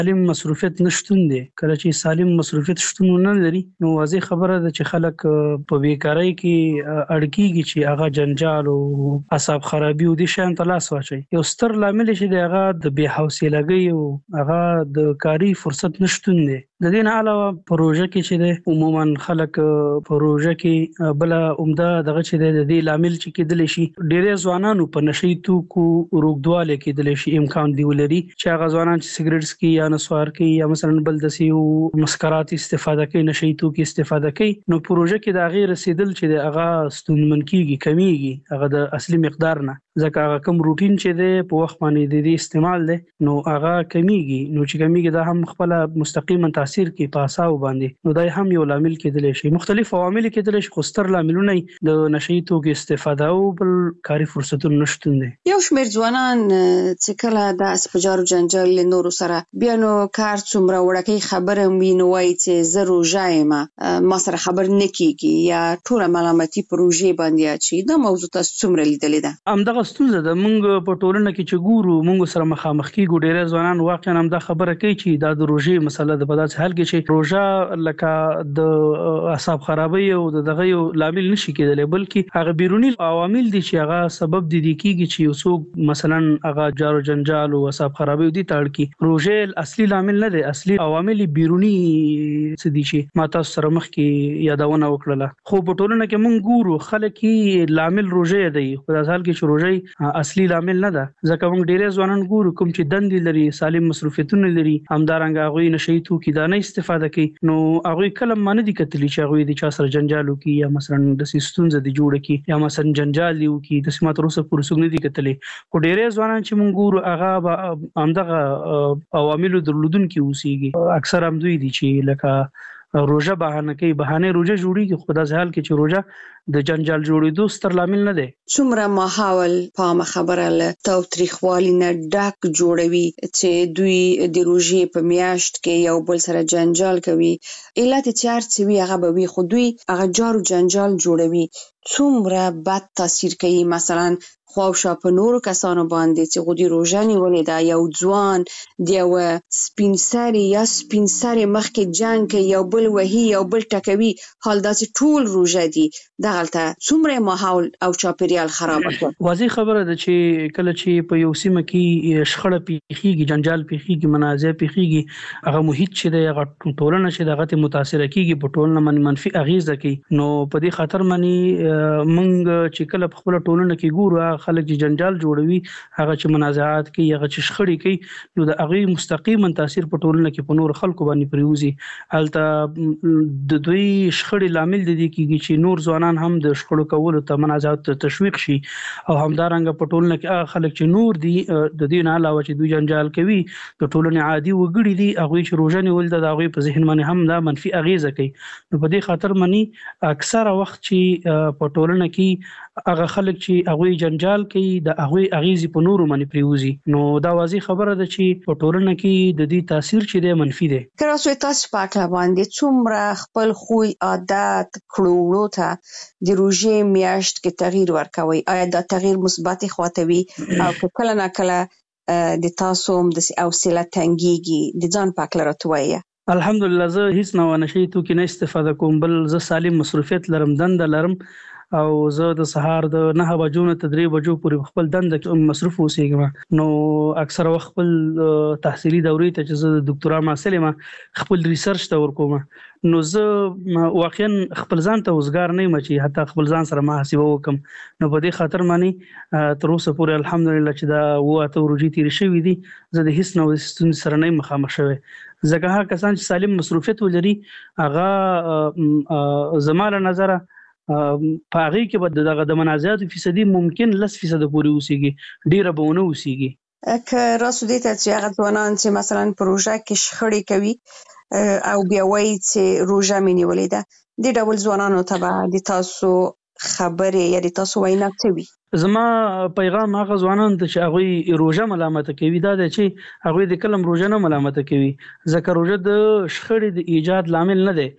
سالم مصروفیت نشټون دی. کله چې سالم مصروفیت شتون نه لري نو واضح خبره ده چې خلک په بیکارۍ کې اړکیږي چې هغه جنجال او اعصاب خرابي او د شان تلاس واچي. یو ستر لامل چې د هغه د بې حوصلګۍ او هغه د کاری فرصت نشټون دی. د دې نه علاوه پروژه کې چې د عموما خلک پروژه کې بل عمده دغه چې د دې لامل چې کېدل شي ډېر ځوانانو په نشي توکو روغدواله کېدل شي امکان دی ولري چې هغه ځوانان چې سیګریټس کې یا نسوار کې یا مثلا بل د سیو مسکرات استفاده کوي نشي توکي استفاده کوي نو پروژه کې د غیر رسیدل چې د هغه ستونمن کیږي کمیږي هغه د اصلي مقدار نه ځکه هغه کم روټین چې د په وخت باندې د دې استعمال دی نو هغه کمیږي نو چې کمیږي دا هم خپل مستقیما تاثیر کوي په اساو باندې نو دا هم یو لامل کېدل شي. مختلف عوامل کېدل شي خو ستر لاملونه د نشي توکي استفاده او بل کاری فرصتونو نشټون دي. یو شمېر ځوانان چې کله د اسپجارو جنجال نور سره بیا نو کار څومره وړکې خبره ویني وای چې زه روژه یم ما سره خبر نه کیږي یا ټول ملامتي پروژې باندې اچي. دا موضوع تاسو څومره لیدلې ده؟ همدغه ستونزه ده. موږ په ټولنه کې چې ګورو موږ سره مخامخ کیږو ډېر ځوانان واقعا هم دا خبره کوي چې دا د روژې مسله ده. په داسې حال کې چې روژه لکه د اعصاب خرابۍ او دغه یو لامل نشي کېدلی بلکې هغه بیرونی عوامل دي چې هغه سبب دي کیږي چې یو څوک مثلا هغه جارو جنجال او اعصاب خرابۍ دي تړ کی روژه اصلي لامل نه دی. اصلي عوامل بیرونی څه دي چې ما تاسو سره مخ کې یادونه وکړه. خو په ټولنه کې مونږ ګورو خلک کې لامل روژه دی خو د حال کې چې روژه اصلي لامل نه ده ځکه مونږ ډېر ځوانان ګورو کوم چې دندې لري سالم مصروفیتونه لري همدارنګه هغه نشي توکي دا نه استفاده کوي نو هغه کله مانه دي کتلی چې هغه د چا سره جنجال وکي یا مثلا د سیستونز د جوړ کی یا مثلا جنجال دی وکي د سمات روسه پرسوګ نه دي کتلی خو ډېر ځوانان چې مونږ ګورو هغه همدغه عوامل درلودونکي اوسېږي اکثر هم دوی دي چې لکه روژه بهانه روژه جوړیږي خو دا ځل کې چې روژه د جنجال جوړېدو ستر لامل نه دی. څومره ماحول په خبره له تاوتریخوالي نه ډک جوړوي چې دوی د روژې په میاشت کې یو بل سره جنجال کوي علت چې هر څه وي هغه به وي خو دوی هغه جارو جنجال جوړوي. څومره بد تاثیر کوي مثلا خواوشا په نورو کسانو باندې چې غوډي روژه نیولې ده یو ځوان د یو سپین سري یا سپین سري مخکې جنگ کوي یو بل وهي یو بل ټکوي حال دا چې ټول روژه دي دغلته څومره ماحول او چاپیریال خراب کړ. واضح خبره ده چې کله چې په یو سیمه کې شخړه پیخيږي جنجال پیخيږي منازع پیخيږي هغه محیط چې د هغه ټولنه چې دغه متاثر کیږي په ټولنه باندې منفي اغیزه کوي نو په دې خاطر باندې مونږ چې کله په خپل ټولنه کې ګورو خلک چې جنجال جوړوي هغه چې منازعات کوي هغه چې شخړې کوي نو د هغه مستقیما تاثیر په ټولنه کې په نور خلکو باندې پریوزي. البته د دوی شخړې لامل دي کیږي چې نور ځوانان هم د شخړو کولو ته منازعات تشویق شي او همدارنګه په ټولنه کې خلک چې نور دي د دې نه علاوه چې دوی جنجال کوي د ټولنې عادي وګړي دي هغه چې روژه نیول د هغه په ذهن باندې هم دا منفي اغیزه کوي نو په دې خاطر باندې اکثره وخت چې په ټولنه کې هغه خلک چې هغه جنجال کوي د هغه اغیزي په نورو باندې پریوزي نو دا واضح خبره ده چې په ټولنه کې د دې تاثیر چې دی منفي دی. کله تاسو پاکه باندې څومره خپل خوی عادت کړوړو ته د روژې میاشت کې تغییر ورکوي آیا دا تغییر مثبت خواته وي او کله نه کله د تاسو هم د حوصله تنګيږي د ځان پاک لرتوي؟ الحمدلله زه هیڅ نه نشي توکي نه استفاده کوم بل زه سالم مصروفیت لرم دند لرم او زه د سهار د 9 بجو نه 3 بجو پورې خپل دند مصروف اوسېږم نو اکثر وخت خپل تحصیلي دورې ته چې زه د ډاکټرا محصل یم خپل ریسرچ ته ورکوم نو زه واقعا خپل ځان ته وزګار نه یم چې حتی خپل ځان سره محاسبه وکم نو په دې خاطر باندې تر اوسه پورې الحمدلله چې دا وته ورجې تیر شوې دي زه د هیڅ نو ستونزې سره نه مخامخ شوم ځکه هغه کسان چې سالم مصروفیت ولري هغه زماله نظر په هغه کې به دغه د منازعات فیصدي ممکن 10% پورې اوسېږي ډیره به ونه اوسېږي. که راسو دې ته چې هغه ځوانان چې مثلا پروژه کې شخړې کوي او بیا وایي چې روژه مې نیولې ده د ډول ځوانانو ته به د تاسو خبرې یا د تاسو وینا څه وي؟ زما پیغام هغه ځوانان ته چې هغه روژه ملامت کوي دا د چې هغه د کلم روژه نه ملامت کوي ځکه روژه د شخړې د ایجاد لامل نه دی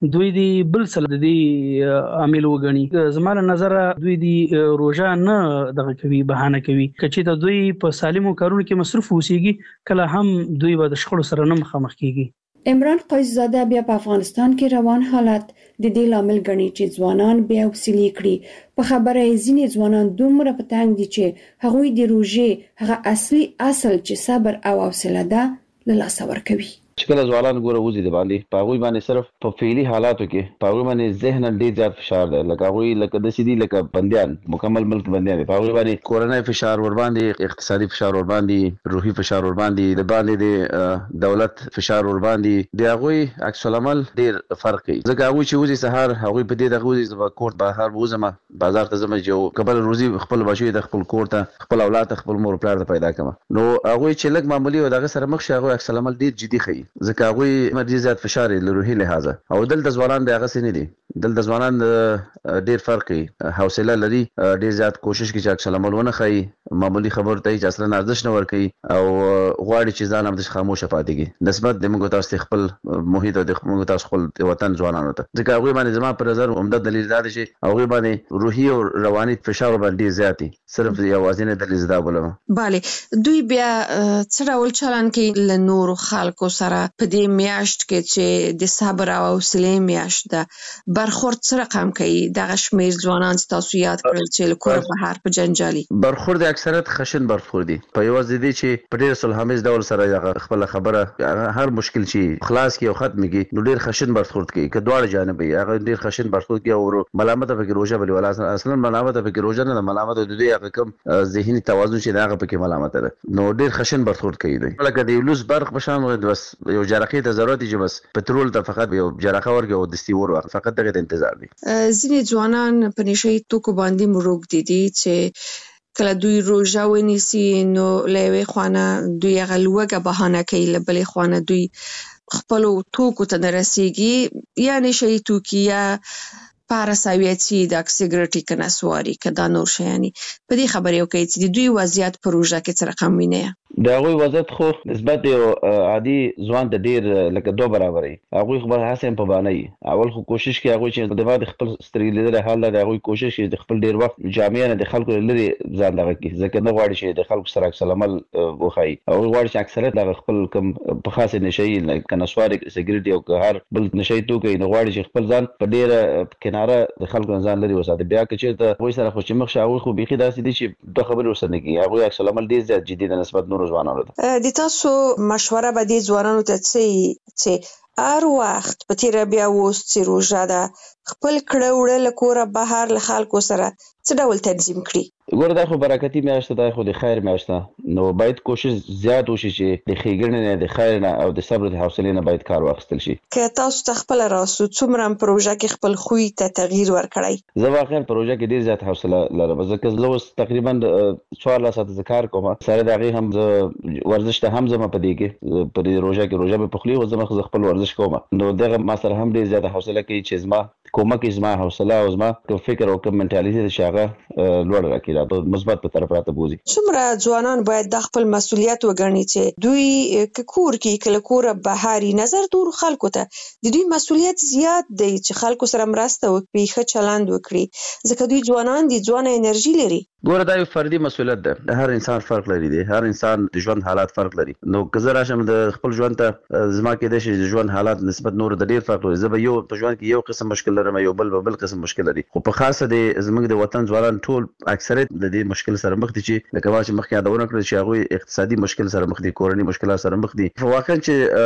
دوی دی بل سره د دې عامل وګڼي. زموږ نظر دوی دی روزه نه دغه کوي بهانه کوي کچې ته دوی په سالمو کارونو کې مصروف اوسېږي کله هم دوی به د شخړو سره نه مخامخ کیږي. عمران قیس زاده بیا په افغانستان کې روان حالت د دې لامل ګڼي چې ځوانان بیا وسیلې کړي. په خبره یې ځینې ځوانان دومره په تنګ دي چې هغوی د روژې هغه اصلي اصل چې صبر او حوصله ده له لاسه ورکوي. چې کله ځوانان ګوره وځي د باندې په هغوی باندې صرف په فعلي حالاتو کې په هغوی باندې ذهن ډېر زیات فشار دی، لکه هغوی لکه داسې دي لکه بندیان، مکمل ملک بندیان دي. په هغوی باندې کورنۍ فشار ورباندې، اقتصادي فشار ورباندې، روحي فشار ورباندې، د باندې د دولت فشار ورباندې، د هغوی عکس العمل ډېر فرق کوي. ځکه هغوی چې وځي سهار هغوی په دې دغه وځي زه به کور بهر وځم، بازار ته ځم چې یو کبل روزي خپل بچو ته، خپل کور ته، خپل اولاد ته، خپل مور پلار ته پیدا کړم. نو هغوی چې لږ معمولي او دغه سره مخ شي هغوی عکس العمل ډېر جدي ښيي، ځکه هغوی مرجي زیات فشار له روحي لحاظه. او دلته ځوانان د هغه څه نه دي، دلته ځوانان ډېر فرق کوي، حوصله لري، ډېر زیات کوشش کوي چې عکس العمل ونه ښيي، معمولي خبرو ته چې اصلا ارزښت نه ورکوي او غواړي چې ځان هم خاموشه پاتې کړي نسبت د موږ تاسو خپل محیط او د موږ تاسو خپل وطن ځوانانو ته. ځکه هغوی باندې زما پر نظر عمده دلیل دا دی چې هغوی باندې روحي او رواني فشار باندې زیات دي. صرف یوازینی دلیل دا بولم. bale دوی بیا څه ډول چلن کوي له نورو خلکو سره په دې میاشت کې چې د صبر او حوصلې میاشت ده؟ برخورد څه رقم کوي دغه شمېر ځوانان چې تاسو یاد کړل چې له کوره بهر په جنجالي برخورد اکثریت خشن برخورد دي، په یوازې دي چې په ډېر صلحامیز ډول سره خپل خبره هر مشکل چې خلاص کی او ختم کی نو ډېر خشن برخورد کوي، که دواړه جانب یې هغه ډېر خشن برخورد کوي او ملامت پکې روزه بلی ولا اصلا ملامت پکې روزه نه، ملامت د دې هغه کم ذهني توازن چې هغه پکې ملامت ده. نو ډېر خشن برخورد کوي دوی، لکه د لوس برخ بشان بس یو جرقې ته ضرورت چې بس پټرول ته فقط یو جرقه ورګه او دستي ور فقط دغه انتظار دي. ځینې ځوانان په نشي توکو باندې مروږ دي چې کله دوی روژه ونیسي نو له یوې خوانه دوی هغه لوږه بهانه کوي، له بلې خوانه دوی خپلو توکو ته نه رسېږي، یا نشهیي توکي یا پارساویتي د سګرټي که نسواري که دا نور شیانې. په دې خبرې وکړئ چې د دوی وضعیت په روژه کې څه رقم وینئ؟ د هغوی وضعیت خو نسبت یو عادي ځوان ته ډېر لکه دوه برابر وي. هغوی خو هڅه هم په بانه وي، اول خو کوشش کوي هغوی چې د بعد خپل سترګې لیدلی حال ده، هغوی کوشش کوي د خپل ډېر وخت جامع نه د خلکو لرې ځان دغه کړي، ځکه نه غواړي چې د خلکو سره عکس العمل وښایي. هغوی غواړي چې اکثریت دغه خپل کوم په خاصې نشهیي که نسواري سګرټ او که هر بل نشهیي توکی نو غواړي چې خپل ځان په ډېره کناره د خلکو نه ځان لرې وساتي. بیا که چېرته هغوی سره خو چې مخ شي هغوی خو بیخي داسې دي چې دوه خبرې ورسره نه کوي، هغوی عکس العمل ډېر زیات جدي ده نسبت نورو ځوانانو ته. د تاسو مشوره به دې ځوانانو ته چې هر وخت په تیره بیا اوس چې روژه ده خپل کړه وړه له کوره بهر له خلکو سره څه ډول تنظیم کړي؟ ګوره دا خو برکتي میاشت ده، خو د خیر میاشت ده، نو باید کوشش زیات وشي چې د ښېګڼې نه، د خیر نه او د صبر د حوصلې نه باید کار واخیستل شي. که تاسو ته خپله راسو څومره په روژه کې خپل خوی ته تغییر ورکړی؟ زه واقعا په روژه کې ډېر زیات حوصله لرم، ځکه زه اوس تقریبا 14 ساعته زه کار کوم، سره د هغې هم زه ورزش ته هم ځم. په دې کې په دې روژه کې روژه مې پخلي او زه خپل ورزش کوم، نو دغه ما سره هم ډېر زیاته حوصله کوي چې زما کومک زما حوصله او زما کوم فکر او کوم منټالیټي چې هغه لوړ راکړي، دا په مثبت په طرف راته بوزي. څومره ځوانان باید د خپل مسؤلیت وګڼي چې دوی که کور کې کله کوره بهاري نظر دور خلکو ته د دوی مسؤلیت زیات دی چې خلکو سره مرسته وکړي، ښه چلند وکړي، ځکه دوی ځوانان دي، ځوانه انرژي لري. ګوره دا یو فردي مسؤلیت ده، هر انسان فرق لري دی، هر انسان د ژوند حالات فرق لري. نو که زه راشم د خپل ژوند ته زما کېدای شي د ژوند حالات نسبت نورو ته ډېر فرق لري، زه به یو په ژوند کې یو قسم مشکل لرم، یو بل قسم مشکل لري، خو په خاصه د زموږ د وطن ځوانان ټول اکثریت د دې مشکل سره مخ دي چې لکه ما چې مخکې یادونه کړل چې هغوی اقتصادي مشکل سره مخ دي، کورني مشکلات سره مخ دي. واقعا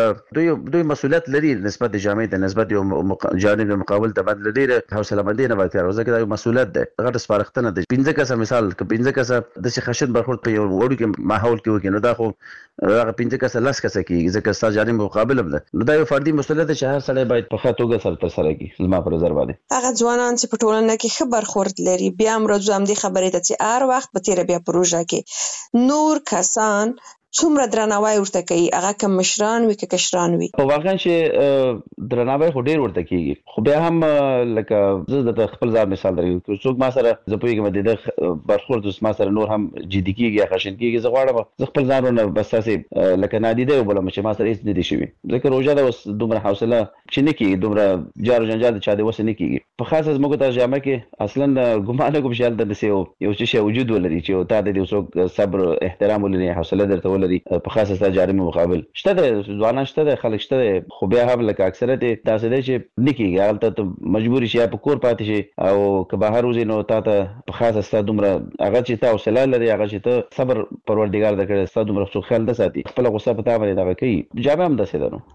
چې دوی مسؤلیت لري نسبت د جامعې ته، نسبت یو جانب مقابل ته باید ډېره حوصله‌مندي نه باید کار وکړي، ځکه دا یو مسؤلیت ده، غټه سپارښتنه ده. 15 کسه مثال که 15 کسه داسې خشن برخورد په یو وړوکي ماحول کې وکړي نو دا خو هغه 15 کسه 10 کسه کېږي، ځکه ستا جانب مقابل هم ده. نو دا یو فردي مسؤلیت ده چې هر سړی باید په ښه توګه سره ترسره کړي. زما په نظر باندې هغه ځوانان چې په ټولنه کې ښه برخورد لري بیا هم راځو همدې خبرې ته چې هر وخت په تیره بیا په روژه کې نور کسان څومره درناوی ورته کوي، هغه کوم مشران وي که کشران وي؟ په واقعا چې درناوی خو ډیر ورته کیږي، خو بیا هم لکه زه د خپل ځان مثال درکوم، څوک ما سره زه پوهیږم د برخورد ما سره نور هم جدي کیږي یا خشن کیږي، زه غواړم زه خپل ځان نه بس تاسې لکه نادیده وبلم چې ما سره هیڅ نه دي شوي، ځکه روژه ده اوس دومره حوصله چې نه کیږي، دومره جار جنجال د چا د وسه نه کیږي. په خاصه زموږ ترجمه کې اصلا ګمان کوم چې هلته داسې یو څه وجود ولري چې تا د څوک صبر احترام ولري، حوصله درته ولري، په خاصه ستا جاري مقابل شته د ځوانان شته د خلک شته، خو بیا هم لکه اکثریت تاسو دی چې نه کیږي، هلته ته مجبوري شي په کور پاتې شي او که بهر وځي نو تا ته په خاصه ستا دومره هغه چې تا حوصله لري، هغه چې ته صبر پروردګار درکړي، ستا دومره څوک خیال نه ساتي، خپله غصه په تا باندې دغه کوي، جامه هم داسې ده نو.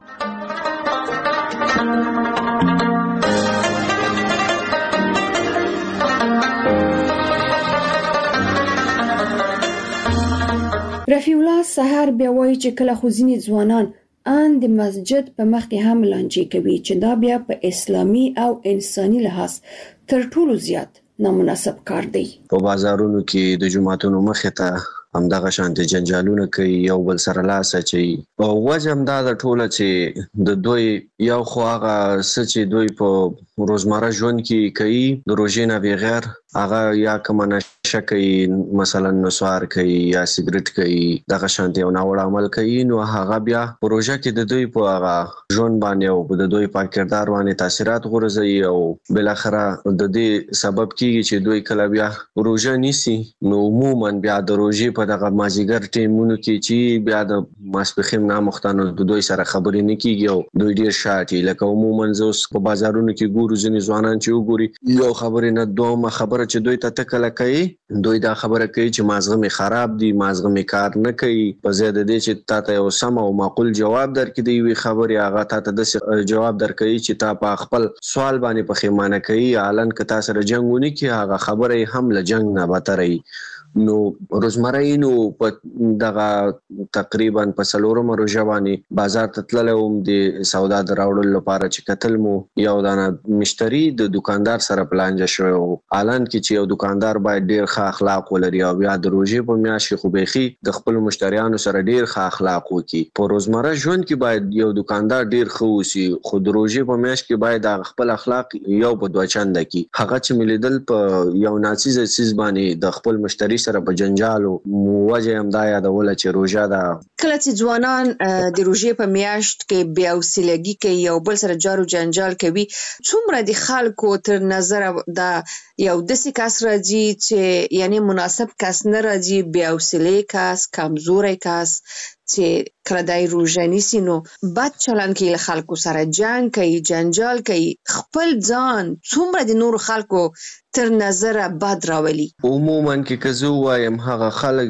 رفیع الله سحر بیا وایي چې کله خو ځینې ځوانان ان د مسجد په مخ کې هم لانجې کوي چې دا بیا په اسلامي او انساني لحاظ تر ټولو زیات نامناسب کار دی. په بازارونو کې د جمعتونو مخې ته همدغه شانتي جنجالونه کوي، یو بل سره لاس اچوي، او وجه هم دا د ټوله چې د دوی یو خو هغه څه چې دوی په روزمره ژوند کې کوي د روژې نه بغیر، هغه یا کوم نشه کوي، مثلا نسوار کوي یا سیګریټ کوي، دغه شانتي یو ناوړه عمل کوي، نو هغه بیا په روژه کې د دوی په هغه ژوند باندې او د دوی په کردار باندې تاثیرات غورځوي، او بل اخره د دې سبب کیږي چې دوی کله بیا روژه نیسي نو عموما بیا د روژې په دغه مازیګر ټیمونو کې چې بیا د ماسپخین نامختانو د دوی سره خبرې نه کیږي او دوی ډیر شاټي، لکه عموما زوس په بازارونو کې ګورو ځینې ځوانان چې وګوري یو خبرې نه دومره خبره چې دوی ته تکله کوي، دوی دا خبره کوي چې مازغه می خراب دي، مازغه می کار نه کوي، په زیاده دي چې تا ته یو سم او معقول جواب درکړي، دی وی خبره هغه تا ته د جواب درکړي چې تا په خپل سوال باندې پخېمانه کوي، علن که تاسو سره جنگونه کې هغه خبره هم له جنگ نه بتري. نو روزمره نو په دغه تقریبا په سلورم روژه باندې بازار ته تللم د سودا دراوړل لپاره چې قتل مو یو دانه مشتری د دکاندار سره پلانجه شو، اعلان کې چې یو دکاندار باید ډیر ښه اخلاق ولري او بیا د روژې په میاشت خو بيخي د خپل مشتریانو سره ډیر ښه اخلاق وکړي. په روزمره ژوند کې باید یو دکاندار ډیر ښه وسی، خو د روژې په میاشت کې باید خپل اخلاق یو په دوه چنده کې هغه چې ملیدل په یو ناڅیز سیس باندې د خپل مشتری سره په جنجالو وجه هم دا یادول چې روژه ده. کله چې ځوانان د روژې په میاشت کې بیا وسیلګي کوي یو بل سره جارو جنجال کوي، څومره د خلکو تر نظر دا یو داسې کس راځي چې یعنی مناسب کس نه راځي، بیا وسیلې کس، کمزوري کس چې کله دای روژه نیسي نو بد چلند کوي، له خلکو سره جنگ کوي، جنجال کوي، خپل ځان څومره د نورو خلکو تر نظر بد راولي. عموما کې کزو وایم هغه خلک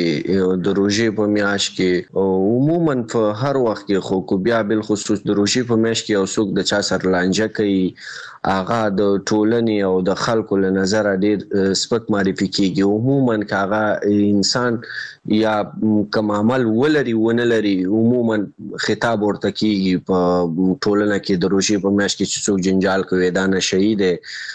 چې د روژې په میاشت کې عموما په هر وخت کې خو کو بیا بل خصوص د روژې په میاشت کې او څوک د چا سره لانجه کوي، هغه د ټولنې او د خلکو له نظر ډیر سپک معرفي کیږي. عموما هغه انسان یا کوم عمل ولري ونه لري عموما خطاب ورته کیږي په ټولنه کې د روژې په میاشت کې چې څوک جنجال کوي، دا نشئی دی،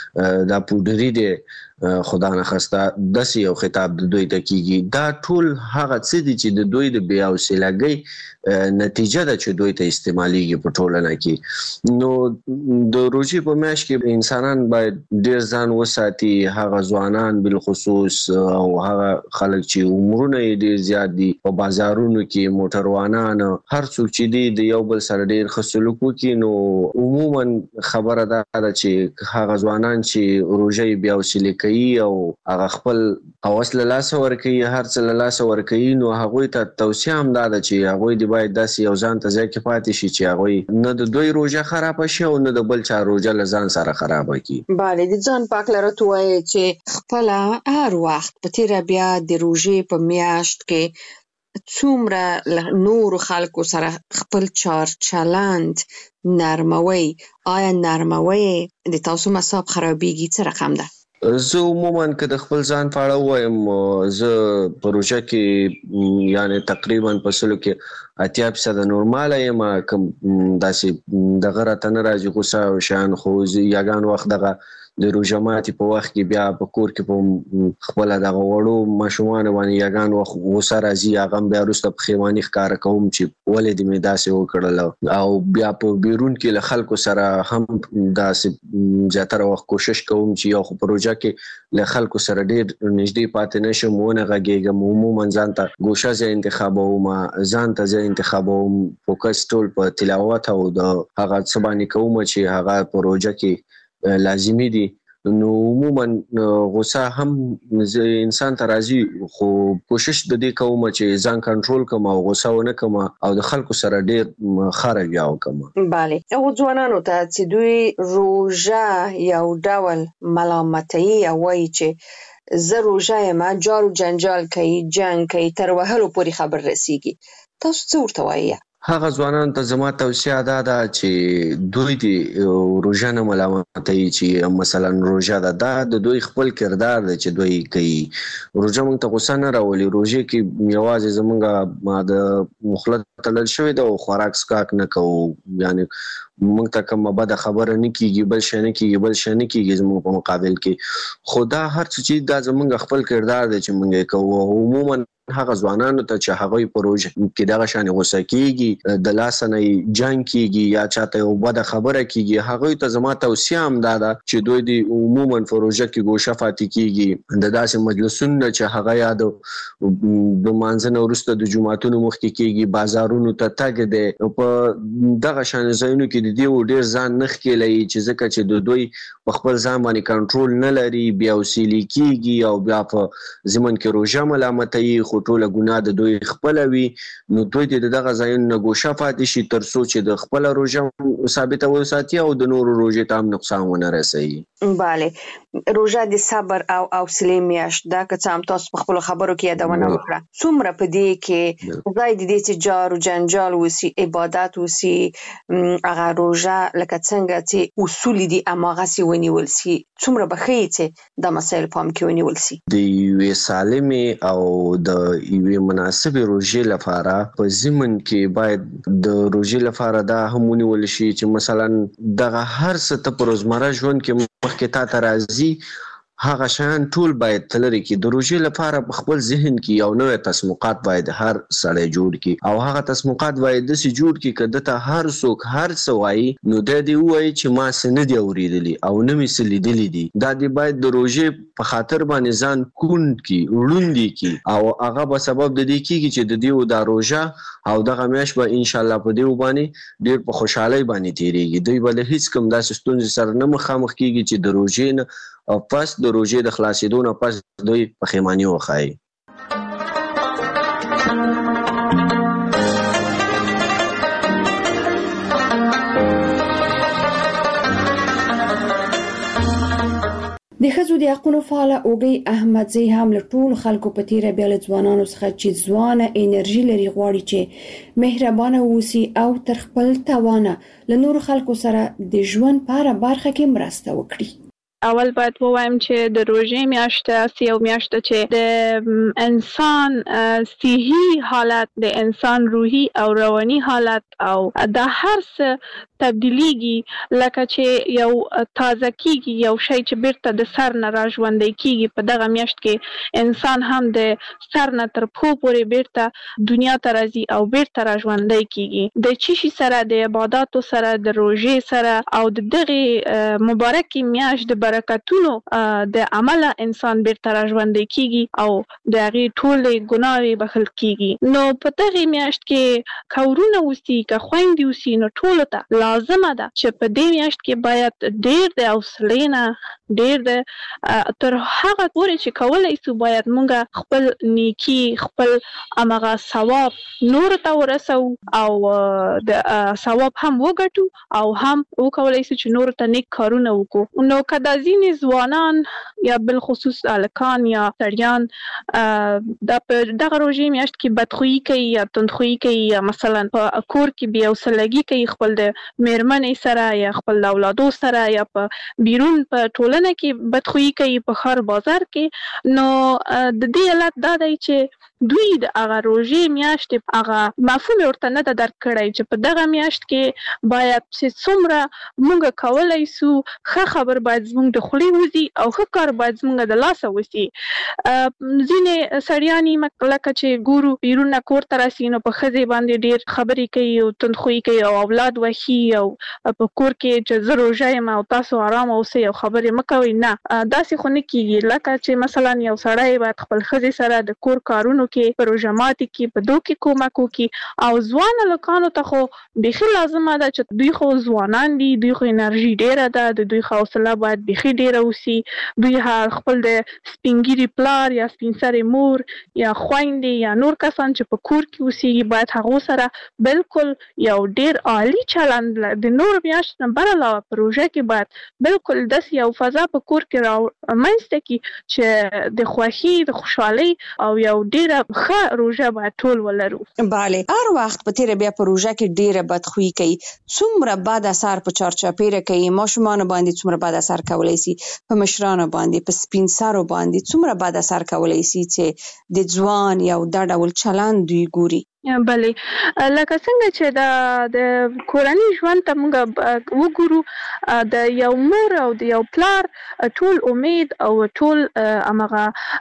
دا پودری دی، خدا نه خسته داسې یو خطاب د دوی ته کیږي. دا ټول هغه څه دي چې د دوی د بیا وسیلګۍ نتیجه ده چې دوی ته استعماليږي په ټولنه کې. نو د روژې په میاشت کې انسانان باید ډیر ځان وساتي، هغه ځوانان بل خصوص او هغه خلک چې عمرونه یې ډیر زیات دي په بازارونو کې، موټروانان، هر څوک چې دی د یو بل سره ډیر ښه سلوک وکړي. نو عموما خبره ده چې هغه ځوانان چې روژې بیا وسیلې کوي او هغه خپل هوس له لاس ورکوي، هر څه له لاس ورکوي، نو هغه ته توصیه هم ده چې هغه دی باید داسې یو ځان ته ځای کې پاتې شي چې هغه نه د دوی روژه خراب شي او نه د بل چا روژه له ځان سره خراب کړي. بله، د ځان پاک لرته وایي چې خپل هر وخت په تیر بیا د روژې په میاشت کې څومره نور خلکو سره خپل چار چلند نرموي، آیا نرموي د تاسو مصاب خرابېږي څه رقم ده؟ زه عموما که د خپل ځان په اړه وایم، زه په روژه کې یعنی تقریبا په سلو کې 80% نورماله یم، کوم داسې دغه راته نه راځي غوسه او شیان، خو یګان وخت دغه د روژه ماتي په وخت کې بیا په کور کې په خپل دغه وړو ماشومان باندې یګان وخت غوسه راځي هغه بیا وروسته په خیواني ښکار کوم چې ولې دې مې داسې وکړل او بیا په بیرون کې له خلکو سره هم داسې زیاتره وخت کوشش کوم چې یو په روژه کې له خلکو سره ډېر نږدې پاتې نشم ونه غږیږم عموما ځان ته ګوشه ځای انتخابوم ځان ته ځای انتخابوم فوکس ټول په تلاوت او د هغه څه باندې کوم چې هغه په روژه کې لازمي دي نو عموما غوسه هم انسان ته راځي خو کوشش د دې کوم چې ځان کنټرول کوم او غوسه ونه کوم او د خلکو سره ډېر خارج یاو کوم. بله او ځوانانو ته چې دوی روژه یو ډول ملامتي او وایي چې زه روژه یم جارو جنجال کوي جنگ کوي تر وهلو پورې خبر رسیږي تاسو څه ورته وایي؟ هغه ځوانان ته زما توصیه ده چې دوی د روژه نه ملامتوي چې مثلا روژه ده د دوی خپل کردار دی چې دوی کوي روژه موږ ته غوسه نه راولي روژه کې یوازې زمونږ د مخلط تلل شوی ده او خوراک سکاک نه کوو یعنی موږ ته کومه بده خبره نه کیږي بل شي نه کیږي زموږ په مقابل کې خدا هر څه چې دا زمونږ خپل کردار دی چې موږ کوو عموما هغه ځوانانو ته چې هغه په روژه کې دغه شان غوسه کیږي د لاس نه جنگ کیږي یا چاته یو بده خبره کیږي هغه ته زما توصیه هم ده چې دوی د عموما په روژه کې ګوشه فاتې کیږي د داسې مجلسونو چې هغه یاد د مانځنه وروسته د جمعهتونو مخ کې کیږي بازارونو ته تګ دی په دغه شان ځایونو کې د دې ډیر ځان نخ کېلای چې ځکه چې د دوی په خپل ځان باندې کنټرول نه لري بیا وسیلی کیږي او بیا په زمون کې روژه ملامتي ټوله ګناه د دوی خپل وي نو دوی د دغه ځایونو نه ګوښه پاتې شي تر څو چې د خپل روژه ثابته وساتي او د نورو روژې ته هم نقصان ونه رسوي. بله روژه د صبر او حوصلې میاشت ده که څه هم تاسو په خپلو خبرو کې یادونه وکړه څومره په دې کې ځای د دې چې جار و جنجال وسي عبادت وسي هغه روژه لکه څنګه چې اصول دي هماغسې ونیول سي څومره به ښیي چې دا مسایل پام کې ونیول سي د یوې سالمې او د یوې مناسبې روژې لپاره په ضمن کې باید د روژې لپاره دا هم ونیول شي چې مثلا دغه هر څه ته په روزمره ژوند کې مخکې تا ته راځي هغه شان ټول باید تلری کې د روژې لپاره په خپل ذهن کې یو نوې تسمقات باید هر سړی جوړ کړي او هغه تسمقات باید د سي جوړ کړي کده ته هر څوک هر څه وایي نو د دې وایي چې ما سن دي اوریدلی او نه می سلیدلی دي دا دی باید د روژې په خاطر باندې ځان کون کی وړوندي کی او هغه په سبب د دې کیږي چې د دې د روژه او دغه میاش به ان شاء الله په دې باندې ډیر په خوشحالي باندې تیریږي دوی بل هیڅ کوم داسې ستونزې سره نه مخامخ کیږي چې د روژې نه او پس د روژې د خلاصېدو نه پس دوی پښیماني وښایي. د ښځو د حقونو فعاله اوږې احمدزی هم له ټولو خلکو په تیره بیا له ځوانانو څخه چې ځوانه انرژي لري غواړي چې مهربانه اوسي او تر خپل توانه له نورو خلکو سره د ژوند په هره برخه کې مرسته وکړي. اول باید ووایم چې د روژې میاشت یو میاشت چې د انسان صحي حالت د انسان روحي او رواني حالت او د هر څه تبدیلیږي لکه چې یو تازه کیږي یو شی چې بیرته د سر نه راژوندی کیږي په دغه میاشت کې انسان هم د سر نه تر پښو پورې بیرته دنیا ته راځي او بیرته راژوندی کیږي د چی شي سره د عبادتو سره د روژې سره او د دغه مبارکي میاشت د برکتونو د عمله انسان بیرته راژوندی کیږي او د هغې ټولې ګناوې بخښل کیږي نو په دغې میاشت کې که ورونه اوسي که خویندې اوسي نو ټولو ته لازمه ده چې په دې میاشت کې باید ډېر د حوصلې نه ډېر د تر هغه پورې چې کولی سو باید مونږ خپل نیکي خپل همغه ثواب نورو ته ورسو او د ثواب هم وګټو او هم وکولی سو چې نورو ته نیک کارونه وکړو نو که دا ځینې ځوانان یا بالخصوص هلکان یا سړیان د په دغه روژې میاشت کې بدخویي کوي یا تندخویي کوي یا مثلا په کور کې بې حوصلګي کوي خپل د میرمنې سره یا خپل اولادو سره یا په بیرون په ټولنه کې بدخویي کوي په ښار بازار کې نو د دې علت دا دی چې دوی د هغه روژې میاشت هغه مفهوم ورته نه ده درک کړی چې په دغه میاشت کې باید چې څومره مونږ کولی سو ښه خبر باید زموږ زموږ د خولې وځي او ښه کار باید زموږ د لاسه وسي. ځینې سړیانې لکه چې ګورو بیرونه کور ته راسي نو په ښځې باندې ډېر خبرې کوي او تندخویي کوي او اولاد وهي او په کور کې چې زه روژه یم او تاسو آرامه اوسئ او خبرې مه کوئ. نه، داسې خو نه کېږي. لکه چې مثلا یو سړی باید خپل ښځې سره د کور کارونو کې په روژه ماتي کې په دو کې کومک وکړي. او ځوان هلکانو ته خو بیخي لازمه ده چې دوی خو ځوانان دي، دوی خو انرژي ډېره ده، د دوی حوصله باید بیخي ډېره وسي. دوی خپل د سپین ږیري پلار یا سپین سرې مور یا خویندې یا نور کسان چې په کور کې اوسېږي باید هغو سره بالکل یو ډېر عالي چلند د نور میاشتو نه بر علاوه په روژه کې باید بالکل داسې یو فضا په کور کې رامنځته کړي چې د خوښۍ د خوشحالۍ او یو ډېره ښه روژه باید ټول ولرو. بله، هر وخت په تیره بیا په روژه کې ډېره بدخویي کوي، څومره بد اثر په چارچاپیره کوي. ماشومانو باندې څومره بد اثر کولی سي، په مشرانو باندې، په سپین سرو باندې څومره بد اثر کولی سي چې د ځوان یو دا ډول چلند دوی ګوري. بله، لکه څنګه چې د کورنۍ ژوند ته موږ وګورو، د یو مور او د یو پلار ټول امید او ټول هغه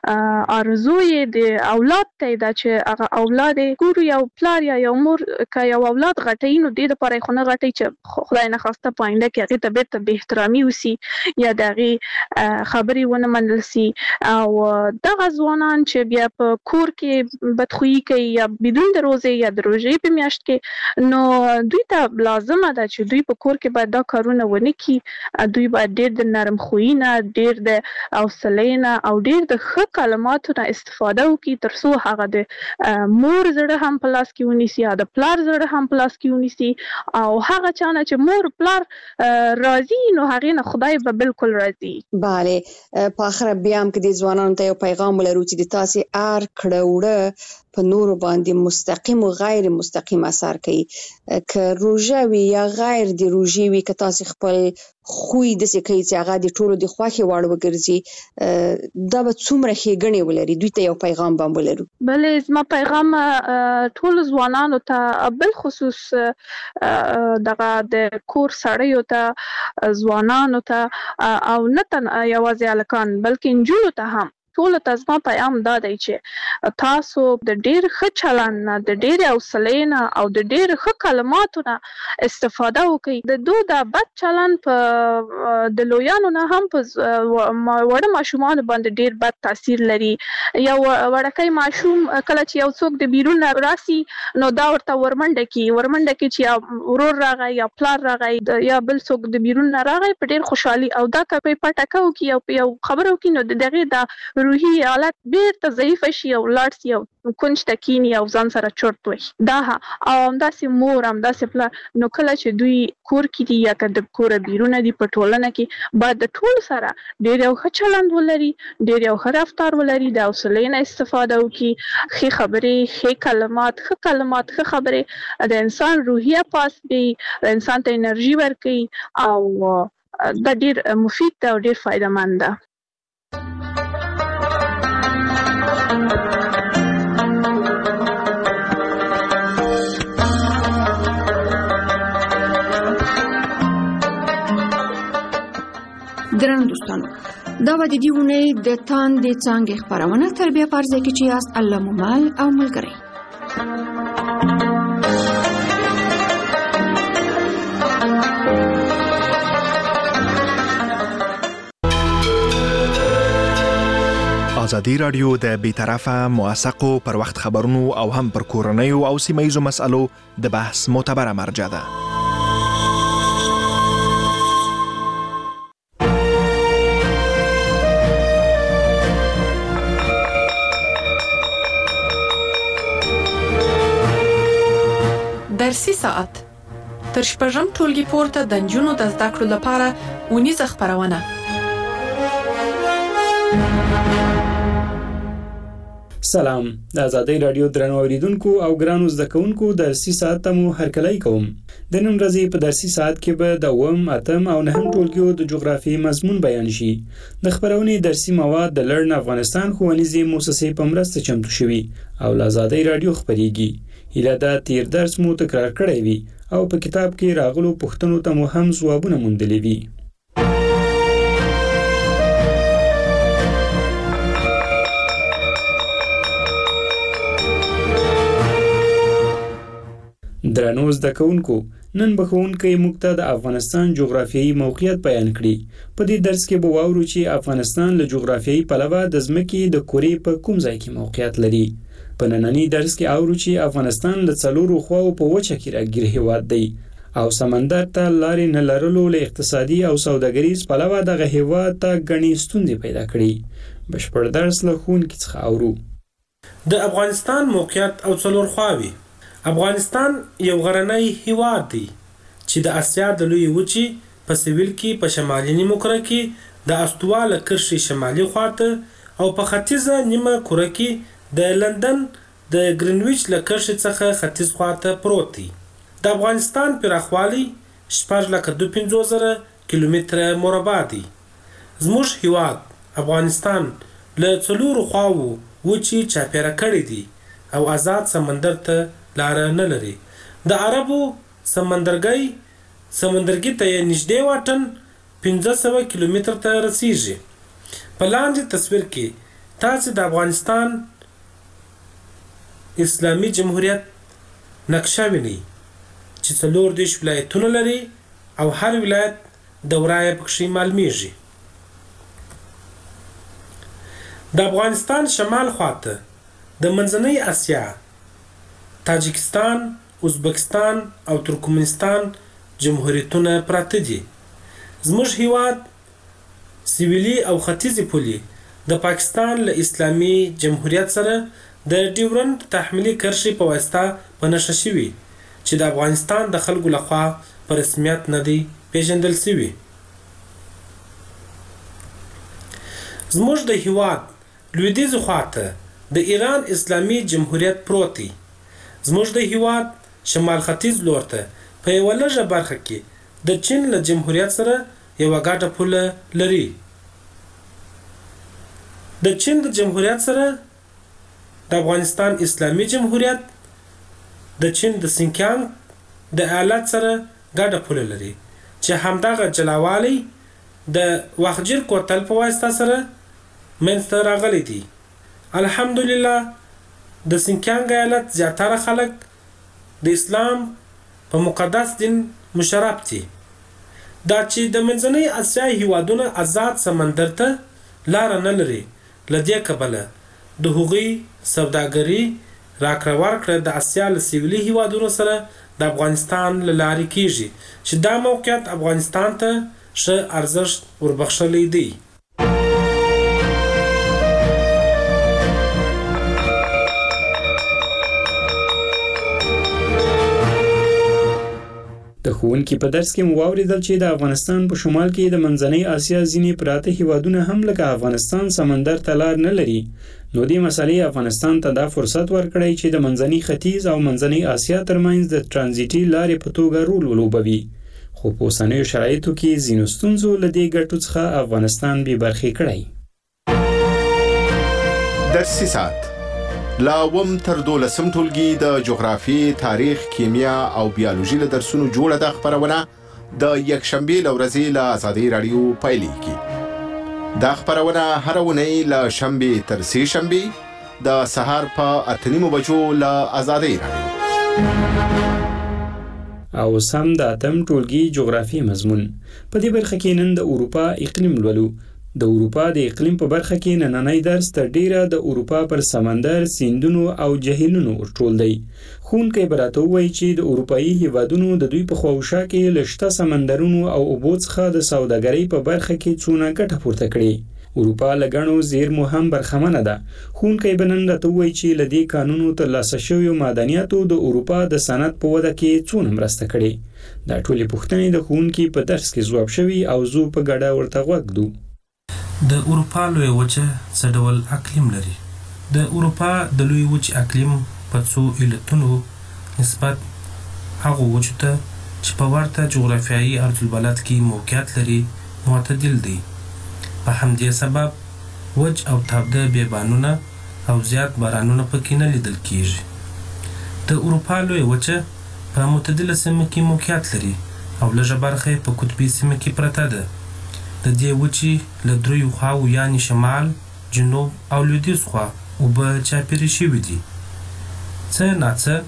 آرزو یې د اولاد ته ده چې هغه اولاد ګورو. یو پلار یا یو مور که یو اولاد غټوي نو دې دپاره یې خو نه غټوي چې خدای نخواسته په آینده کې هغې ته بېرته بې احترامي وسي یا د هغې خبرې ونه منل سي. او دغه ځوانان چې بیا په کور کې بدخویي کوي یا بدون د یا د روژې په میاشت کې، نو دوی ته لازمه ده چې دوی په کور کې باید دا کارونه ونه کړي. دوی باید ډېر د نرم خویي نه، ډېر د حوصلې نه او ډېر د ښه کلماتو نه استفاده وکړي تر څو هغه د مور زړه هم په لاس کې ونیسي یا د پلار زړه هم په لاس کې ونیسي. او هغه چا نه چې مور پلار راضي نو هغې نه خدای به بالکل راضي. بله، په آخره بیا هم که د ځوانانو ته یو پیغام ولرو چې د تاسې هر کړه وړه په نورو باندې مستقیم او غیر مستقیم اثر کوي. که روژه وي یا غیر د روژې وي، که تاسې خپل خوی داسې کوي چې هغه د ټولو د خوښې وړ وګرځي، دا به څومره ښېګڼې ولري. دوی ته یو پیغام به هم ولرو. بلې، زما پیغام ټولو ځوانانو ته بالخصوص دغه د کور سړیو ته، ځوانانو ته او نه یوازې هلکان بلکې نجونو ته هم ټولو ته زما پیغام دا دی چې تاسو د ډېر ښه چلند نه، د ډېرې حوصلې نه او د ډېر ښه کلماتو نه استفاده وکړئ. د دو دا بد چلند په د لویانو نه هم په وړه ماشومانو باندې ډېر بد تاثیر لري. یو وړکی ماشوم کله چې یو څوک د بیرون نه راسي نو دا ورته ورمنډه کړي چې یا ورور راغی یا پلار راغی یا بل څوک د بیرون نه راغی په ډېر خوشحالي او دا که په پټکه وکړي او په یو خبره وکړي نو د هغې دا روحي حالت بیرته ضعیفه شي او لاړ شي او کونج ته کیني او ځان سره چرت وهي. دا او همداسې مور همداسې پلار، نو کله چې دوی کور کې دي یا که د کوره بیرونه دي په ټولنه کې باید د ټولو سره ډېر یو ښه چلند ولري، ډېر یو ښه رفتار ولري، د حوصلې نه استفاده وکړي، ښې خبرې، ښې کلمات، ښه خبرې د انسان روحیه پاس کوي، د انسان ته انرژي ورکوي او دا ډېر مفید ده او ډېر فایده مند ده. درنو دوستانو، دا به د دې اونۍ د تاندې څانګې خپرونه تر بیا په ځای کې چې یاست الله مو مل او ملګری. ازادي راډیو د بیطرفه موثقو پر وخت خبرونو او هم پر کورنیو او سیمه‌ییزو مسالو د بحث معتبره مرجع ده. درسي ساعت تر شپږم ټولګي پورته د نجونو د زده کړو لپاره اونیزه خپرونه. سلام، د ازادۍ رادیو درنو اوریدونکو او ګرانو زده کوونکو درسي ساعت ته مو هرکلی کوم. د نن ورځې په درسي ساعت کې به د 8م، 8م او 9م ټولګیو د جغرافیې مضمون بیان شي. د خپرونې درسي مواد د لړن افغانستان ښوونیزې مؤسسې په مرسته چمتو شوي او له ازادۍ رادیو خپرېږي. هیله ده تیر درس مو تکرار کړی وي او په کتاب کې راغلو پوښتنو ته مو هم ځوابونه موندلي وي. درنو زده کوونکو نن به ښوونکی موږ ته د افغانستان جغرافیایي موقعیت بیان کړي. په دې درس کې به واورو چې افغانستان له جغرافیایي پلوه د ځمکې د کورې په کوم ځای کې موقعیت لري. په نننی درس کې اورو چې افغانستان له څلورو خواو په وچه کې راګیر هېواد دی او سمندر ته لارې نه لرلو له اقتصادي او سوداګریز پلوه دغه هېواد ته ګڼې ستونزې پیدا کړي. بشپړ درس له ښوونکي څخه اورو. د افغانستان موقعیت او څلور خواوې. افغانستان یو غرنی هېواد دی چې د اسیا د لویې وچې په سویل کې په شمالي نیمه کره کې د استوا له کرښې شمالي خواته او په ختیځه نیمه کره کې د لندن د ګرینویچ له کرښې څخه ختیځ خواته پروت دی. د افغانستان پراخوالی 6,52,000 کیلومتره مربع دی. زموږ هېواد افغانستان له څلورو خواوو وچې چاپېره کړی دی او آزاد سمندر ته لاره نه لري. د عربو سمندرګي ته یې نږدې واټن 1500 کیلومتر ته رسیږي. په لاندې تصویر کې تاسو د افغانستان اسلامي جمهوریت نقشه وینئ چې 14 ولایتونه لري او هر ولایت دوره یې پکې معلومیږي. د افغانستان شمال خواته د منځنۍ اسیا، تاجکستان، ازبکستان او ترکمنستان جمهوریتونه پراته دي. زموږ هیواد سویلي او ختیځي پولې د پاکستان له اسلامي جمهوریت سره د ډیورنډ تحمیلي کرښې په واسطه په نښه شوي چې د افغانستان د خلکو لخوا په رسمیت نه دی پیژندل شوي. زموږ د هیواد لویدیځ خواته د ایران اسلامي جمهوریت پروت دی. زموږ د هیواد شمال ختیځ لور ته په یوه لږه برخه کې د چین له جمهوریت سره یوه ګډه پوله لري. د چین د جمهوریت سره د افغانستان اسلامي جمهوریت د چین د سینکیانګ د ایالت سره ګډه پوله لري چې همدغه جلاوالی د وخجر کوتل په واسطه سره منځته راغلی دی. الحمدلله د سینکیانګ ایالت زیاتره خلک د اسلام په مقدس دین مشرف دي. دا چې د منځنۍ اسیا هیوادونه آزاد سمندر ته لاره نه لري، له دې کبله د هغوی سوداګري راکړه ورکړه د اسیا له سویلي هیوادونو سره د افغانستان له لارې کیږي چې دا موقعیت افغانستان ته ښه ارزښت وربخښلی دی. د ښوونکي په درس کې مو واورېدل چې د افغانستان په شمال کې د منځنۍ اسیا ځینې پراته هیوادونه هم لکه افغانستان سمندر ته لار نه لري. نو دې مسئلې افغانستان ته دا فرصت ورکړی چې د منځنۍ ختیځ او منځنۍ اسیا ترمنځ د ترانزیټي لارې په توګه رول ولوبوي. خو په اوسنیو شرایطو کې ځینو ستونزو له دې ګټو څخه افغانستان بې برخې کړی. درسي ساعت لا وم تر 12 ټولګي د جغرافي، تاریخ، کیمیا او بیولوژي له درسونو جوړه د خبرونه د یکشنبه لورځي له آزادۍ رادیو پایلیږي. دا خبرونه هر ونې له شنبه تر سه شنبه د سهار په 8:30 بجو له آزادۍ رادیو. او سم د اتم ټولګي جغرافي مضمون په دې برخه کې نن د اروپا اقلیم لولو. د اروپا د اقلیم په برخه کې نننی درس تر ډیره د اروپا پر سمندر، سیندونو او جهیلونو ورټول دی. ښوونکی به راته ووایي چې د اروپایي هیوادونو د دوی په خواوشا کې له شته سمندرونو او اوبو څخه د سوداګرۍ په برخه کې څونه ګټه پورته کړي. اروپا له ګڼو زیرمو هم برخمنه ده. ښوونکی به نن راته ووایي چې له دې کانونو ترلاسه شویو معدنیاتو د اروپا د صنعت په وده کې څونه مرسته کړې. دا ټولې پوښتنې د ښوونکي په درس کې ځواب شوي او زه په ګډه ورته غوږ ږدو. د اروپا لوی وچه څه ډول اقلیم لري؟ د اروپا د لوی وچې اقلیم په څو علتونو نسبت هغو وچو ته چې په ورته جغرافیایي عرضالبلد کې موقعیت لري معتدل دی. په همدې سبب وچ او تاوده بیابانونه او زیات بارانونه پکې نه لیدل کیږي. د اروپا لوی وچه په معتدله سیمه کې موقعیت لري او لږه برخه په قطبي سیمه کې پرته ده. د دې وچې له دریو خواو یعنې شمال، جنوب او لویدیځ خوا اوبه چاپېرې شوي دي. څه ناڅه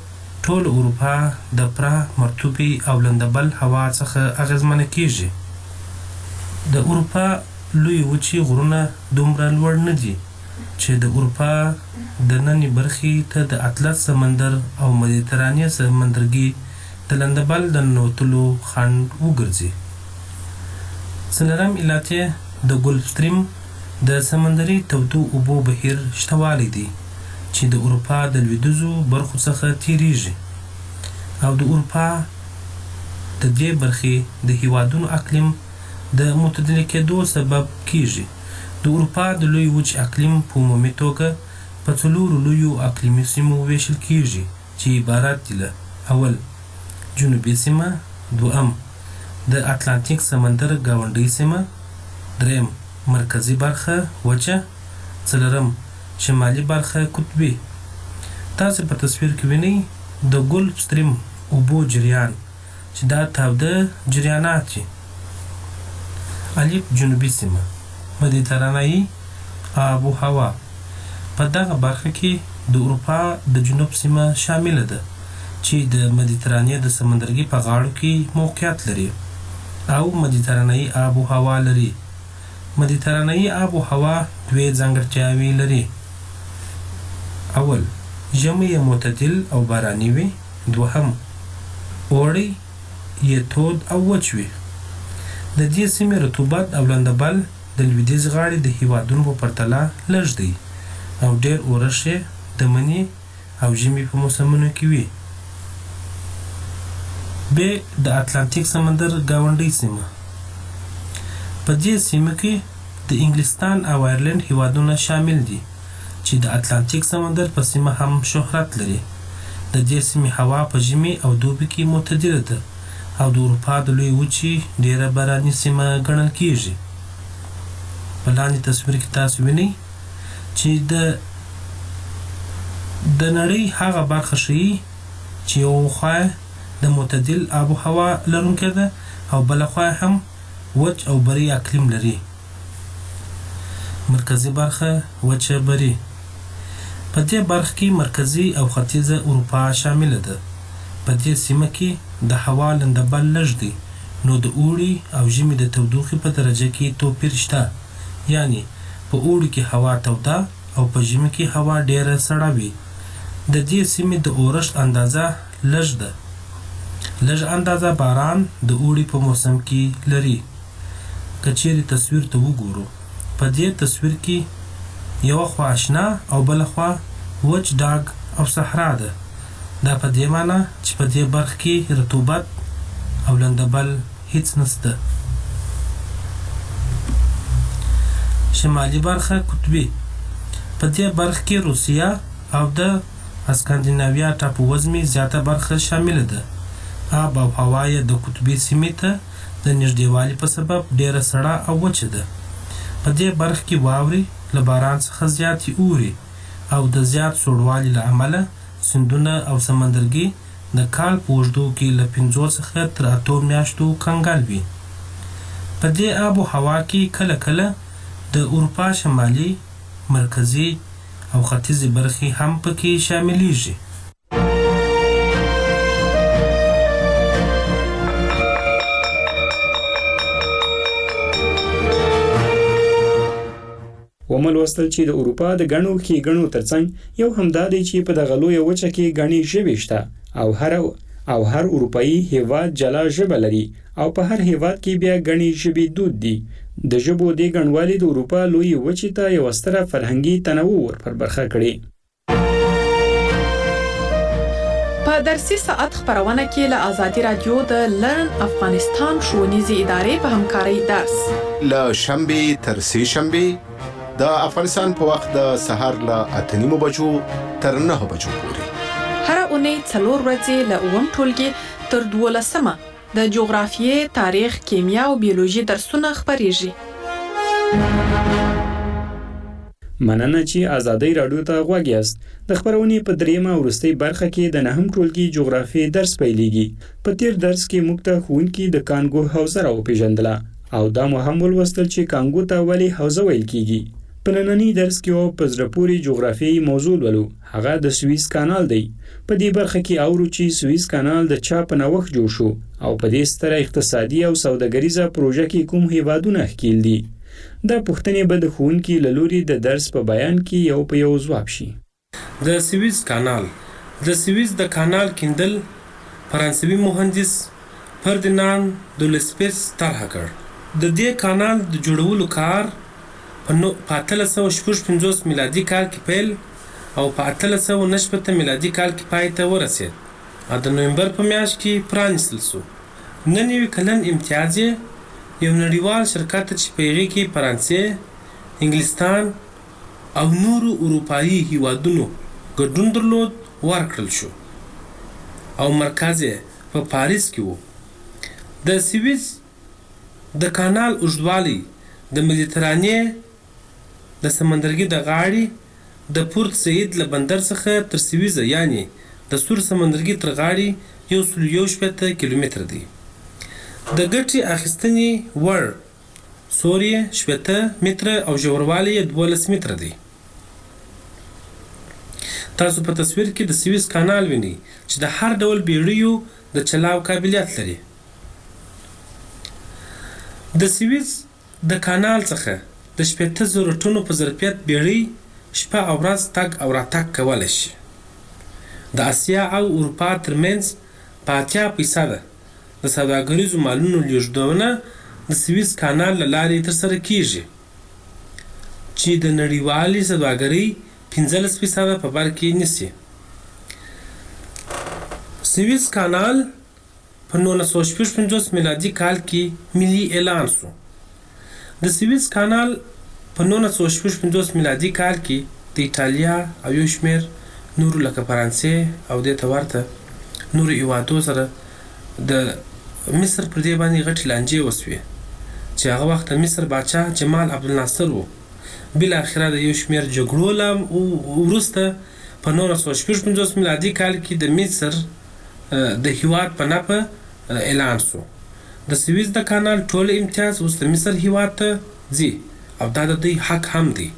ټول اروپا د پره مرطوبې او لندبل هوا څخه اغیزمنه کیږي. د اروپا لوی وچې غرونه دومره لوړ نه دي چې د اروپا د نننۍ برخې ته د اطلس سمندر او مدیترانې سمندرګي د لندبل د ننوتلو خنډ وګرځي. څلورم علت یې د ګلف سټریم د سمندري تودو اوبو بهیر شتوالی دی چې د اروپا د لویدیځو برخو څخه تیریږي او د اروپا د دې برخې د هیوادونو اقلیم د معتدل کېدو سبب کیږي. د اروپا د لوی وچ اقلیم په عمومي توګه په څلورو لویو اقلیمي سیمو ویشل کیږي چې عبارت دي له: اول جنوبي سیمه، دوم د اتلانتیک سمندر گاونډۍ سیمه، دریم مرکزی برخه وچه، څلورم شمالي برخه قطبي. تاسو په تصویر کې وینئ د ګلف سټریم اوبو جریان چې دا تاوده جریانات دي. الف جنوبي سیمه، مدیترانه‌ای آب و هوا. په دغه برخه کې د اروپا د جنوب سیمه شامل ده چې د مدیترانې د سمندرګي په غاړو کې موقعیت لري او مدیترانه‌ای آب و هوا لري. مدیترانه‌ای آب و هوا دوه ځانګړتیاوې لري. اول ژمی معتدل او باراني وي، دوهم اوړی یې تود او وچ وي. د دې سیمې رطوبت او لندبل د لویدیځ غاړې د هیوادونو په پرتله لږ دی او ډېر اورښت یې د مني او ژمي په موسمونو کې وي. ب د اتلانتیک سمندر گاونډۍ سیمه. په دې سیمه کې د انګلستان او آیرلند هیوادونه شامل دي چې د اتلانتیک سمندر په سیمه هم شهرت لري. د دې سیمې هوا په ژمي او دوبي کې معتدله ده او د اروپا د لوی وچې ډیره باراني سیمه ګڼل کیږي. په لاندې تصویر کې تاسو وینئ چې د نړۍ هغه برخه ښیي چې یو خوا د معتدل آب و هوا لرونکې ده او بله خوا هم وچ او بري اقلیم لري. مرکزی برخه وچه بري. په دې برخه کې مرکزی او ختیځه اروپا شامل ده. په دې سیمه کې د هوا لندبل لږ دی نو د اوړي او ژمي د تودوخې په درجه کې توپیر شته، یعنی په اوړي کې هوا توده او په ژمي کې هوا ډیره سړه وي. د دې سیمې د اورښت اندازه لږ ده. لږ اندازه باران د اوړي په موسم کې لري. که چیرې تصویر ته وګورو، په دې تصویر کې یو خوا شنه او بل خوا وچ ډاګ او صحرا ده. دا په دې معنی چې په دې برخه کې رطوبت او لندبل هیڅ نشته. شمالي برخه قطبي. په دې برخه کې روسیا او د اسکاندیناویا ټاپووزمې زیاته برخه شامل ده. آب او هوا یې د قطبي سیمې ته د نږدېوالي په سبب ډیره سړه او وچه ده. په دې برخه کې واورې له باران څخه زیاتې اوري او د زیات سوړوالي له امله سیندونه او سمندرګي د کال په اوږدو کې له 5 څخه تر 8 میاشتو کنګل وي. په دې آب و هوا کې کله کله د اروپا شمالي، مرکزي او ختیځې برخې هم پکې شاملیږي. وملوستل چې د اروپا د ګڼو ښېګڼو ترڅنګ یو همدا دی چې په دغه لویه وچه کې ګڼې ژبې شته او هر اروپایي هیواد جلا ژبه لري او په هر هیواد کې بیا ګڼې ژبې دود دي. د ژبو دې ګڼوالي د اروپا لویې وچې ته یوه ستره فرهنګي تنوع ورپر برخه کړې. په درسي ساعت خبرونه کې له آزادي رادیو د لرن افغانستان ښوونیزې ادارې په همکارۍ درس له شنبې تر سه شنبې د افغانستان په وخت د سهار له 8:30 بجو تر 9 بجو پورې. هر اونۍ 4 ورځې له 9 ټولګي تر 12 د جغرافیې، تاریخ، کیمیا او بیولوژي درسونه خبرېږي. مننه چې آزادۍ راډیو ته غوږ یاست. د خبرونې په دریمه وروستۍ برخه کې د 9 ټولګي جغرافیې درس پیلېږي. په تیر درس کې موږ ته ښوونکي د کانګو حوزه راوپېژندله او دا مو هم ولوستل چې کانګو ته ولې حوزه ویل کیږي. په نننی درس کې په زړه پورې جغرافیایي موضوع ولولو، هغه د سویس کانال دی. په دې برخه کې اورو چې سویس کانال د چا په نوښت جوړ شو او په دې ستره اقتصادي او سوداګریزه پروژه کې کوم هیوادونه ښکیل دي. دا پوښتنې به د ښوونکي له لوري د درس په بیان کې یو په یو ځواب شي. د سویس کانال د سویس د کانال کیندل فرانسوي مهندس فردیناند دولسپیس طرح کړ. د دې کانال د جوړولو کار په 1855 میلادي کال کې پیل او په 1890 میلادي کال کې پای ته ورسېد او د نومبر په میاشت کې پرانیستل شو. نن یو کلن امتیاز یو نړیوال شرکت چې په هغې کې فرانسې، انګلستان او نورو اروپایي هیوادونو ګډون درلود ورکړل شو او مرکز یې په پاریس کې و. د سویس د کانال اوږدوالی د مدیترانې د سمندرګي د غاړې د پورت سعید له بندر څخه تر سویزه یعنی د سور سمندرګي تر غاړې 170 کیلومتر دی. د ګټې اخیستنې وړ سوري 70 متره او ژوروالی 12 متره دی. تاسو په تصویر کې د سویس کانال وینئ چې د هر ډول بیړیو د چلاو قابلیت لري. د سویس د کانال څخه د 80,000 ټنو په ظرفیت بیړۍ شپه او ورځ تګ او راتګ کولی شي. د اسیا او اروپا ترمنځ په 80% د سوداګریزو مالونو لیږدونه د سویس کانال له لارې ترسره کیږي چې د نړیوالې سوداګرۍ 15% په بر کې نیسي. سویس کانال په 1955 میلادي کال کې ملي اعلان شو. د سویس کانال په 1955 میلادي کال کې د ایټالیا او یو شمېر نورو لکه فرانسې او دې ته ورته نورو هیوادو سره د مصر پر دې باندې غټې لانجې وسوې چې هغه وخت د مصر باچا جمال عبدالناصر و. بالاخره د یو شمېر جګړو وروسته په 1955 میلادي کال کې د مصر د هیواد په نفع اعلان شو. د سویس د کانال ټول امتیاز اوس د مصر هیواد ته ځي او دا د دوی حق هم دی.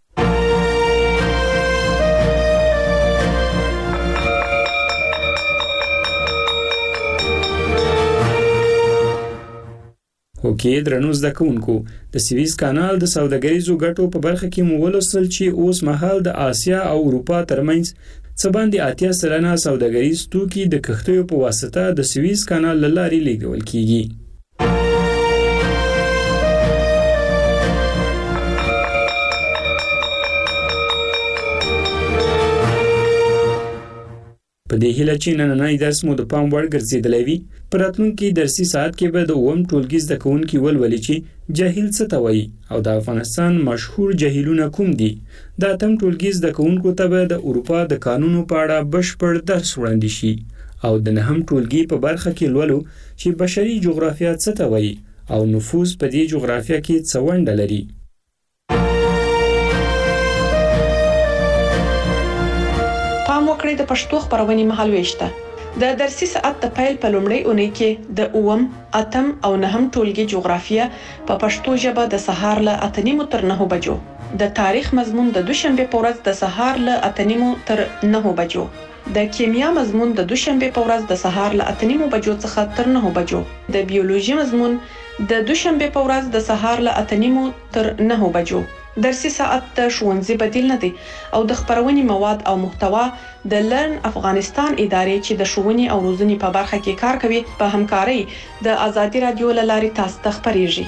اوکې درنو زده کوونکو، د سویس کانال د سوداګریزو ګټو په برخه کې مو ولوستل چې اوس مهال د آسیا او اروپا ترمنځ څه باندې 80% سوداګریز توکي د کښتیو په واسطه د سویس کانال له لارې لیږدول کیږي. په دې هیله چې نننی درس مو د پام وړ ګرځېدلی وي. په راتلونکي درسي ساعت کې به د 9 ټولګي زده کوونکي ولولي چې جاهل څه ته وایي او د افغانستان مشهور جاهلونه کوم دي. د 8 ټولګي زده کوونکو ته به د اروپا د قانونو په اړه بشپړ درس وړاندې شي او د 9 ټولګي په برخه کې لولو چې بشري جغرافیه څه ته وایي او نفوذ په دې جغرافیه کې څه ونډه لري. پام وکړئ د پښتو خبرونې مهالويش ته. د درسي ساعت د پیل په لومړۍ اونۍ کې د 8 او 9 ټولګي جغرافیه په پښتو ژبه د سهار له 8:30 تر 9 بجو، د تاریخ مضمون د دوشنبه په ورځ د سهار له 8:30 تر 9 بجو، د کیمیا مضمون د دوشنبه په ورځ د سهار له 8:30 بجو څخه تر 9 بجو، د بیولوژي مضمون د دوشنبه په ورځ د سهار له 8:30 تر 9 بجو. درسي ساعت د ښوونځي بدیل نه دی او د خبرونې مواد او محتوا د لرن افغانستان ادارې چې د ښوونې او روزنې په برخه کې کار کوي په همکارۍ د آزادي رادیو له لارې تاسو ته خبرېږي.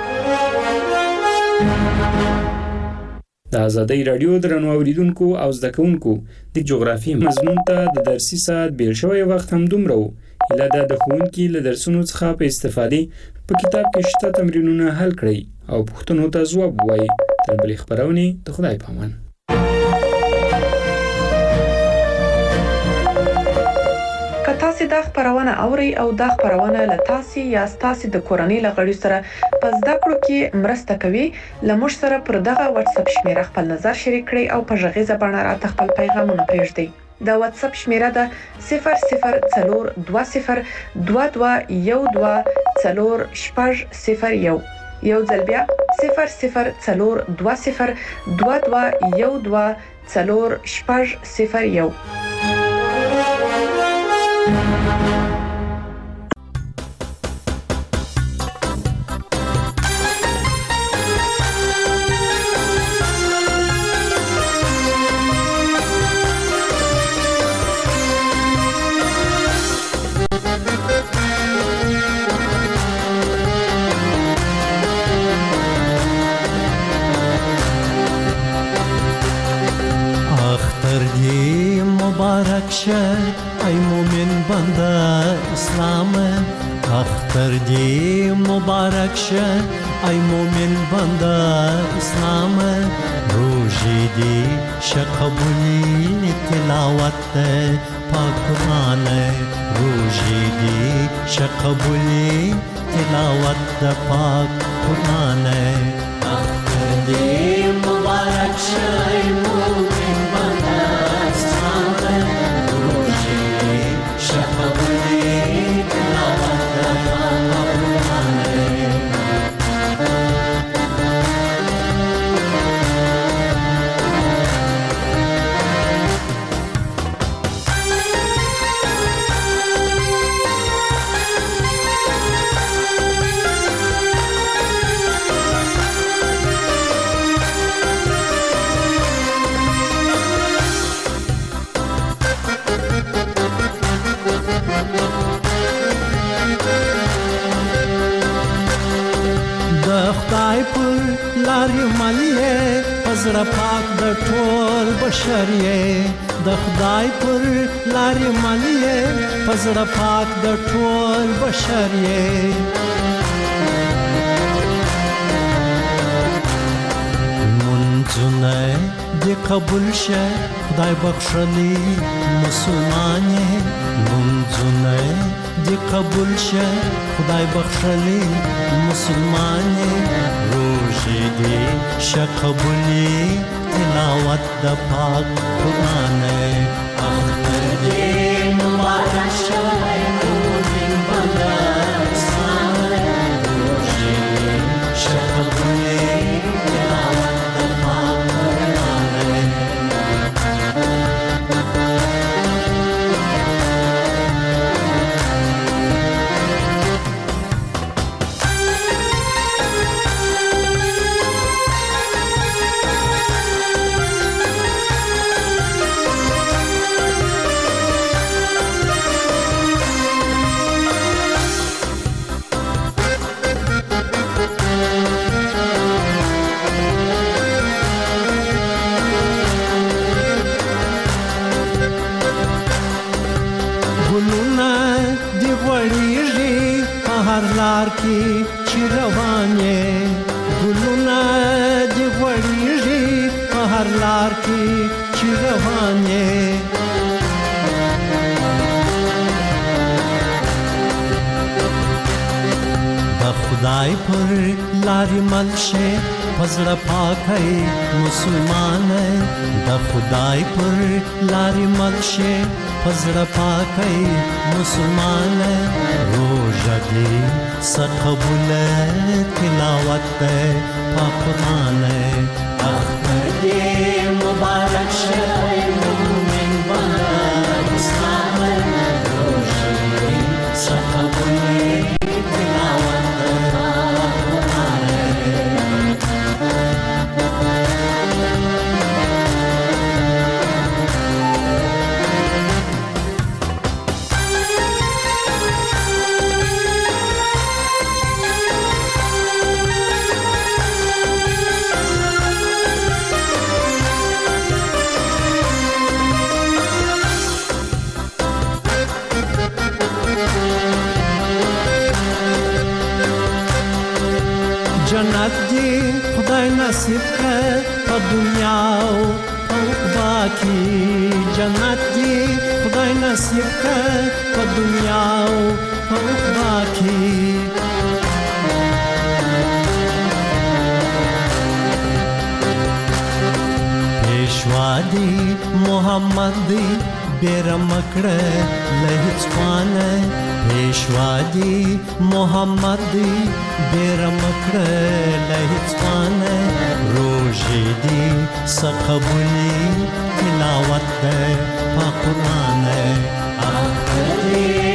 د آزادۍ رادیو درنو اوریدونکو او زده کوونکو، د جغرافیې مضمون ته د درسي ساعت بیل شوی وخت هم دومره و. هیله ده د ښوونکي له درسونو څخه په استفادې په کتاب کې شته تمرینونه حل کړئ او پوښتنو ته ځواب ووایئ. تر بلې خبرونې د خدای په امان. که تاسو دا خبرونه اورئ او دا خبرونه له تاسو یا تاسو د کورنۍ لغړي سره په زده کړو کې مرسته کوي، لمر سره پر دغه واتس اپ شمیره خپل نظر شریک کړئ او په ژغیزه باندې راته خپل پیغامونه پرېږدئ. د واتس اپ شمیره ده 004202212401. یو ځل بیا 002022124001. مبارک شه ای مومن بنده اسلام اختر دی مبارک شه ای مومن بنده اسلام روزی دی شقبولی تلاوت پاک قرآن روزی دی شقبولی تلاوت پاک قرآن اختر دی مبارک شه ای مومن بنده خدای پر لارې ملې پزړه پاک د ټول بشر یې د خدای پر لارې ملې پزړه پاک د ټول بشر یې منځونه دې قبول شه خدای بخښلي مسلمان یې منځونه دې قبول شه خدای بخښلي مسلمان روزي دي شقبولي تلاوت د پاک قرآن اختر دي مبارک شوی مومن بنده اسلام روزي دي شقبولي تلاوت د پاک قرآن لار کې چې روانې ګلونه دې وړيږي په هر لار کې چې روانې د خدای پر لارې ملشه پزړه پاکي مسلمان د خدای پر لارې ملشه پزړه پاکي مسلمان روزه دې سقبول تلاوت پاک قرآن اختر دې مبارک شه مومن بنده اسلام روزه دې سقبول تلاوت پاک قرآن جنت دی خدای نصیب کړ په دنیا او په عقبا کې جنت دی خدای نصیب کړ په دنیا او په عقبا کې پیشوا دی محمد دی بیرمکړه لهڅوانه پیشوادي محمد دی بیرمکړه لهڅوانه روزي دی سقبولي تلاوت په قران اخته